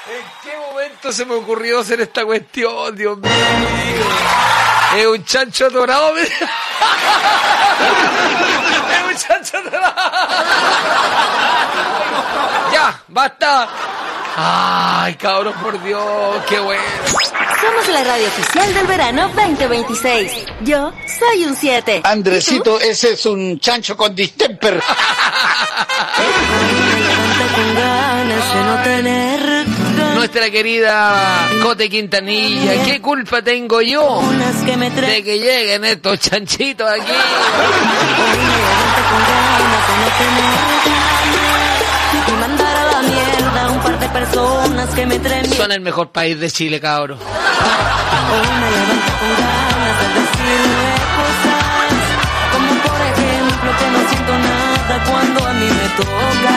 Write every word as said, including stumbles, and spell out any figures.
¿En qué momento se me ocurrió hacer esta cuestión, Dios mío? Es un chancho dorado. Es un chancho dorado. Ya, basta. Ay, cabrón, por Dios, qué bueno. Somos la radio oficial del verano veinte veintiséis. Yo soy un siete. Andresito, ese es un chancho con distemper. Nuestra querida Cote Quintanilla, ¿qué culpa tengo yo de que lleguen estos chanchitos aquí? Son el mejor país de Chile, cabros. Hoy me levanto con ganas de decirme cosas, como por ejemplo que no siento nada cuando a mí me toca.